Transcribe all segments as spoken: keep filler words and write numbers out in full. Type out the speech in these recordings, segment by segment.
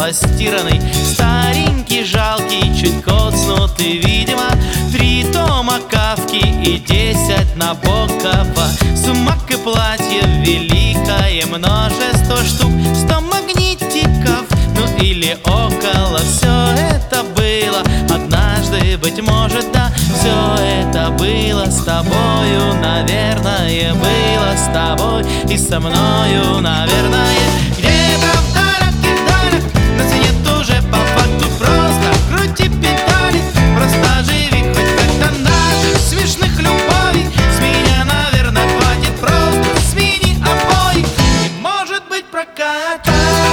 постиранный, старенький, жалкий, чуть коцнутый, видимо. Три тома Кафки и десять Набокова. Сумок и платье великое множество штук, сто магнитиков, ну или около. Все это было однажды, быть может, да. Все это было с тобою, наверное, было с тобой и со мною, наверное. Где-то в далеких далях нас нет уже по факту, просто крути педали, просто живи хоть как-то наших смешных любовей. С меня, наверное, хватит, просто смени обои, и может быть прокатит.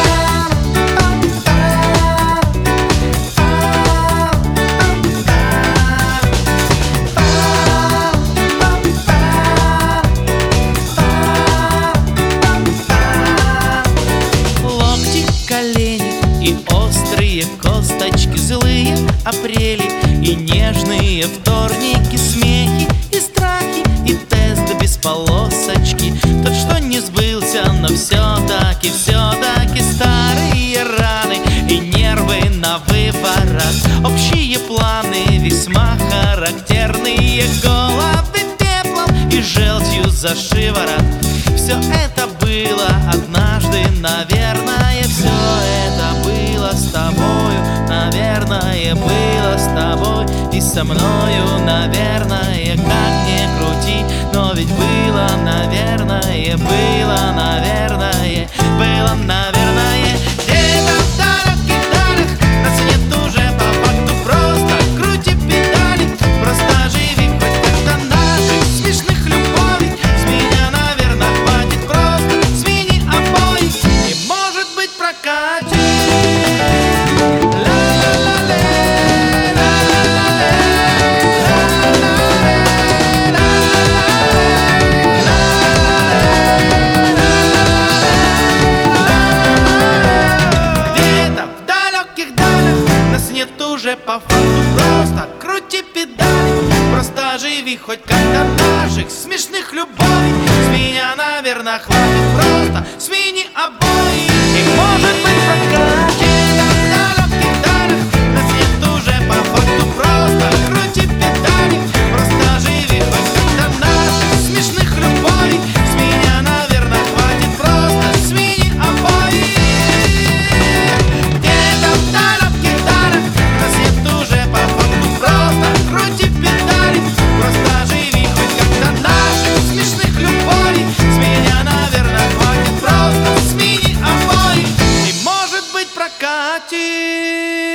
И острые косточки, злые апрели и нежные вторники, смехи и страхи, и тест без полосочки. Тот, что не сбылся, но все-таки, все-таки старые раны и нервы на выворот. Общие планы весьма характерные, головы пеплом и желтью за шиворот. Все это было однажды, наверное, все это было с тобою, наверное, было с тобой и со мною, наверное, как ни крути, но ведь было, наверное, было, наверное, было, наверное. Где-то в далеких далях нас нет уже по факту, просто крути педали, просто живи хоть как-то наших смешных любовей. С меня, наверное, хватит, просто смени обои, и может быть прокатит. Нет уже по факту, просто крути педали, просто живи хоть как-то наших смешных любовей. С меня, наверное, хватит, просто смени обои, и может быть прокатит. В далеких далях нас нет уже по факту, просто крути педали, просто живи хоть как-то наших смешных любовей. С меня, наверное, хватит, просто смени обои. Где-то в далеких далях нас нет уже по факту, просто крути педали, просто живи хоть как-то наших смешных любовей. С меня, наверное, хватит, просто смени обои, и может быть прокатит.